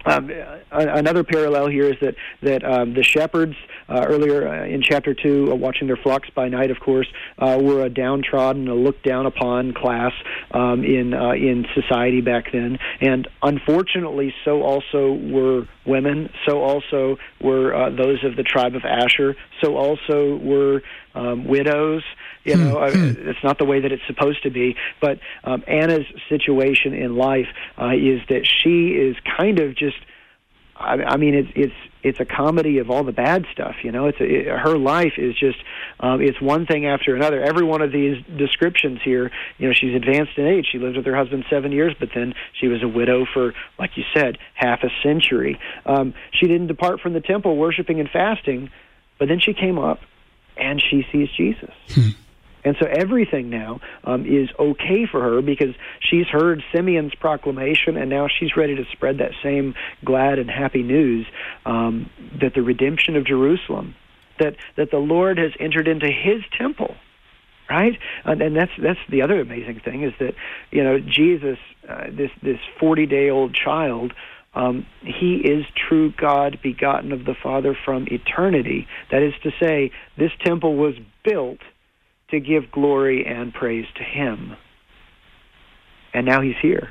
Um, another parallel here is that that um, the shepherds uh, earlier uh, in chapter two, uh, watching their flocks by night, of course, uh, were a downtrodden, a looked down upon class um, in uh, in society back then, and unfortunately, so also were women. So also were uh, those of the tribe of Asher. So also were um, widows. You know, hmm. it's not the way that it's supposed to be. But um, Anna's situation in life uh, is that she is kind of just. I, I mean, it's it's it's a comedy of all the bad stuff. You know, it's a, it, her life is just um, it's one thing after another. Every one of these descriptions here, you know, she's advanced in age. She lived with her husband seven years, but then she was a widow for, like you said, half a century. Um, she didn't depart from the temple, worshiping and fasting, but then she came up and she sees Jesus. Hmm. And so everything now um, is okay for her because she's heard Simeon's proclamation, and now she's ready to spread that same glad and happy news um, that the redemption of Jerusalem, that, that the Lord has entered into his temple, right? And, and that's that's the other amazing thing is that, you know, Jesus, uh, this this forty-day-old child, Um, he is true God, begotten of the Father from eternity. That is to say, this temple was built to give glory and praise to him. And now he's here.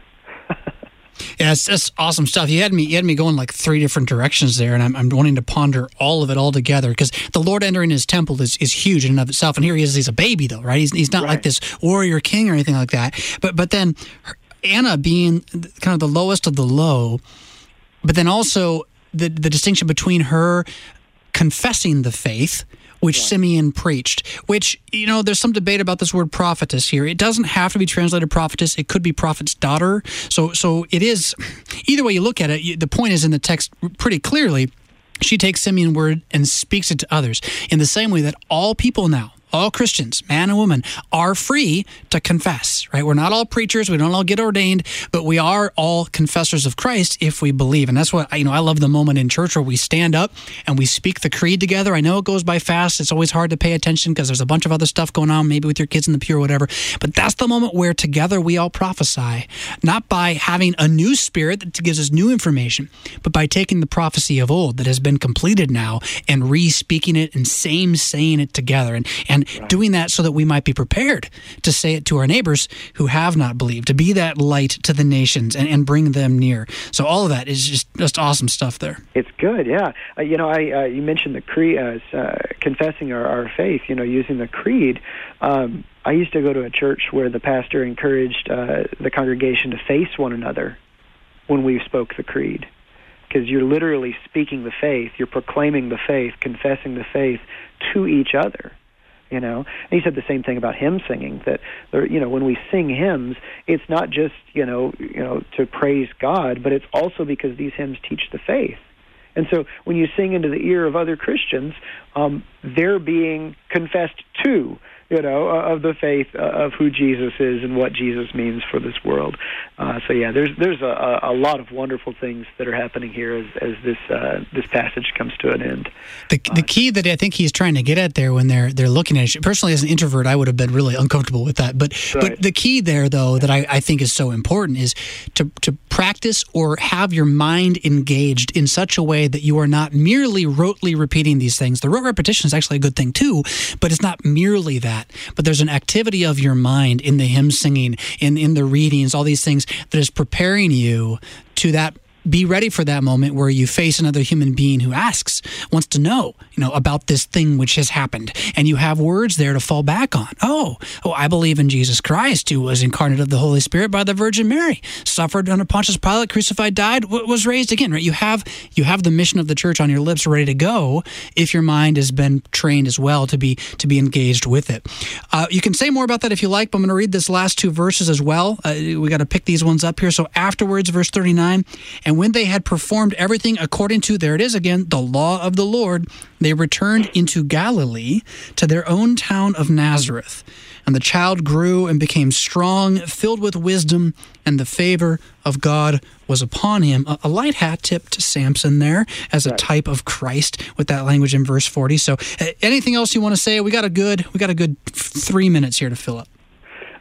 Yeah, it's, it's awesome stuff. You had me, you had me going like three different directions there, and I'm, I'm wanting to ponder all of it all together because the Lord entering his temple is, is huge in and of itself. And here he is, he's a baby though, right? He's he's not right. like this warrior king or anything like that. But but then Anna being kind of the lowest of the low, but then also the the distinction between her confessing the faith, which yeah. Simeon preached, which, you know, there's some debate about this word prophetess here. It doesn't have to be translated prophetess. It could be prophet's daughter. So so it is, either way you look at it, the point is in the text pretty clearly, she takes Simeon's word and speaks it to others in the same way that all people now, all Christians, man and woman, are free to confess, right? We're not all preachers. We don't all get ordained, but we are all confessors of Christ if we believe. And that's what, you know, I love the moment in church where we stand up and we speak the creed together. I know it goes by fast. It's always hard to pay attention because there's a bunch of other stuff going on, maybe with your kids in the pew or whatever. But that's the moment where together we all prophesy, not by having a new spirit that gives us new information, but by taking the prophecy of old that has been completed now and re-speaking it and same saying it together. And, and Right. doing that so that we might be prepared to say it to our neighbors who have not believed, to be that light to the nations and, and bring them near. So all of that is just, just awesome stuff there. It's good, yeah. Uh, you know, I uh, you mentioned the creed, uh, uh, confessing our, our faith, you know, using the creed. Um, I used to go to a church where the pastor encouraged uh, the congregation to face one another when we spoke the creed. Because you're literally speaking the faith, you're proclaiming the faith, confessing the faith to each other. You know, and he said the same thing about hymn singing. That there, you know, when we sing hymns, it's not just you know, you know, to praise God, but it's also because these hymns teach the faith. And so, when you sing into the ear of other Christians, um, they're being confessed to, you know, of the faith of who Jesus is and what Jesus means for this world. Uh, so yeah, there's there's a, a lot of wonderful things that are happening here as, as this uh, this passage comes to an end. The the key that I think he's trying to get at there when they're they're looking at it, personally as an introvert, I would have been really uncomfortable with that. But right. but the key there though that I, I think is so important is to to practice or have your mind engaged in such a way that you are not merely rotely repeating these things. The rote repetition is actually a good thing too, but it's not merely that. But there's an activity of your mind in the hymn singing, in, in the readings, all these things that is preparing you to that. Be ready for that moment where you face another human being who asks, wants to know, you know, about this thing which has happened. And you have words there to fall back on. Oh, oh, I believe in Jesus Christ, who was incarnate of the Holy Spirit by the Virgin Mary, suffered under Pontius Pilate, crucified, died, was raised again, right? You have you have the mission of the church on your lips ready to go if your mind has been trained as well to be to be engaged with it. Uh, you can say more about that if you like, but I'm going to read this last two verses as well. Uh, we got to pick these ones up here. So afterwards, verse thirty-nine, and when they had performed everything according to, there it is again, the law of the Lord, they returned into Galilee to their own town of Nazareth. And the child grew and became strong, filled with wisdom, and the favor of God was upon him. A, a light hat tip to Samson there as a right. type of Christ with that language in verse forty. So uh, anything else you want to say? We got a good, we got a good three minutes here to fill up.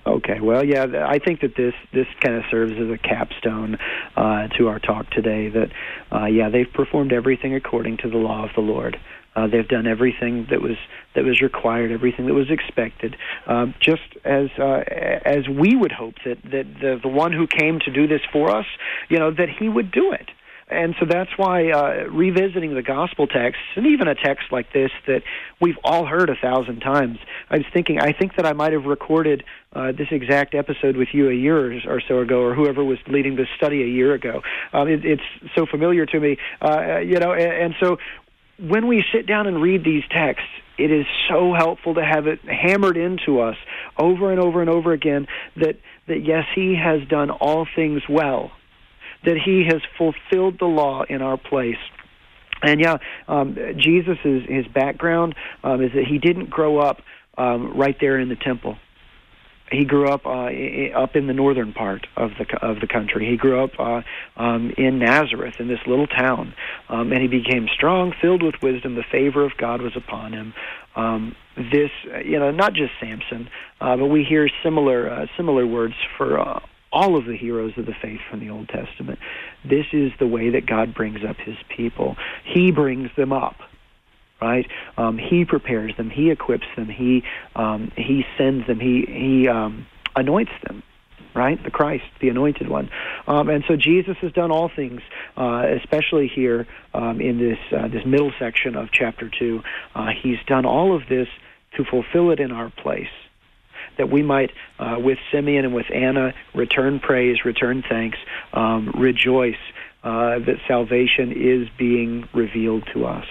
Okay, well, yeah, I think that this, this kind of serves as a capstone uh, to our talk today, that, uh, yeah, they've performed everything according to the law of the Lord. Uh, they've done everything that was that was required, everything that was expected, uh, just as uh, as we would hope that, that the, the one who came to do this for us, you know, that he would do it. And so that's why uh, revisiting the gospel texts, and even a text like this that we've all heard a thousand times, I was thinking, I think that I might have recorded uh, this exact episode with you a year or so ago, or whoever was leading this study a year ago. Um, it, it's so familiar to me, uh, you know, and, and so when we sit down and read these texts, it is so helpful to have it hammered into us over and over and over again that, that yes, he has done all things well, that he has fulfilled the law in our place. And yeah, um, Jesus' his background um, is that he didn't grow up um, right there in the temple. He grew up uh, up in the northern part of the of the country. He grew up uh, um, in Nazareth, in this little town, um, and he became strong, filled with wisdom. The favor of God was upon him. Um, this, you know, not just Samson, uh, but we hear similar uh, similar words for Uh, all of the heroes of the faith from the Old Testament. This is the way that God brings up his people. He brings them up, right? Um, he prepares them. He equips them. He um, he sends them. He he um, anoints them, right? The Christ, the anointed one. Um, and so Jesus has done all things, uh, especially here um, in this uh, this middle section of chapter two. Uh, he's done all of this to fulfill it in our place, that we might, uh, with Simeon and with Anna, return praise, return thanks, um, rejoice uh, that salvation is being revealed to us.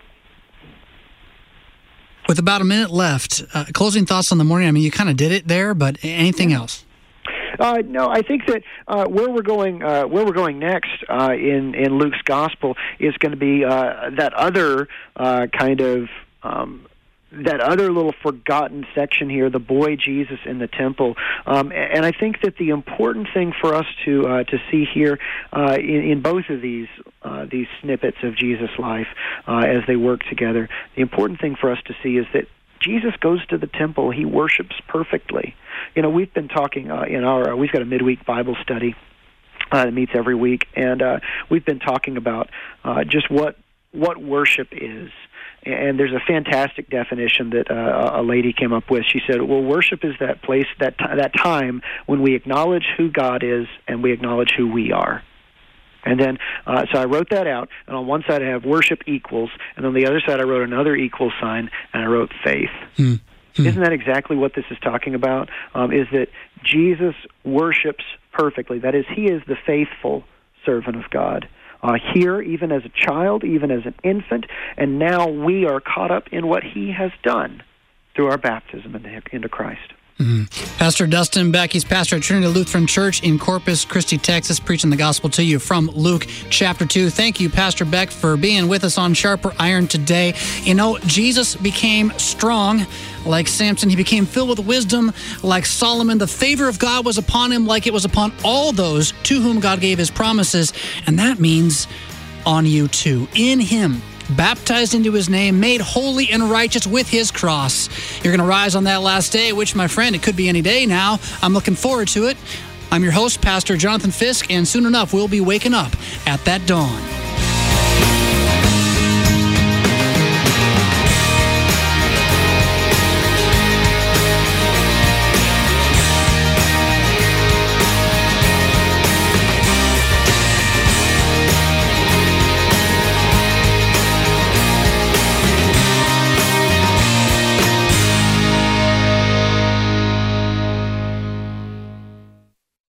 With about a minute left, uh, closing thoughts on the morning. I mean, you kind of did it there, but anything else? Uh, no, I think that uh, where we're going, uh, where we're going next uh, in in Luke's gospel is going to be uh, that other uh, kind of um, that other little forgotten section here, the boy Jesus in the temple. Um, and I think that the important thing for us to uh, to see here uh, in, in both of these uh, these snippets of Jesus' life uh, as they work together, the important thing for us to see is that Jesus goes to the temple. He worships perfectly. You know, we've been talking uh, in our, uh, we've got a midweek Bible study uh, that meets every week, and uh, we've been talking about uh, just what what worship is. And there's a fantastic definition that uh, a lady came up with. She said, well, worship is that place, that t- that time when we acknowledge who God is and we acknowledge who we are. And then, uh, so I wrote that out, and on one side I have worship equals, and on the other side I wrote another equal sign, and I wrote faith. Hmm. Hmm. Isn't that exactly what this is talking about? Um, is that Jesus worships perfectly. That is, he is the faithful servant of God. Uh, here, even as a child, even as an infant, and now we are caught up in what he has done through our baptism into, into Christ. Mm-hmm. Pastor Dustin Beck, he's pastor at Trinity Lutheran Church in Corpus Christi, Texas, preaching the gospel to you from Luke chapter two. Thank you, Pastor Beck, for being with us on Sharper Iron today. You know, Jesus became strong like Samson. He became filled with wisdom like Solomon. The favor of God was upon him like it was upon all those to whom God gave his promises. And that means on you too. In him, baptized into his name, made holy and righteous with his cross. You're going to rise on that last day, which, my friend, it could be any day now. I'm looking forward to it. I'm your host, Pastor Jonathan Fisk, and soon enough, we'll be waking up at that dawn.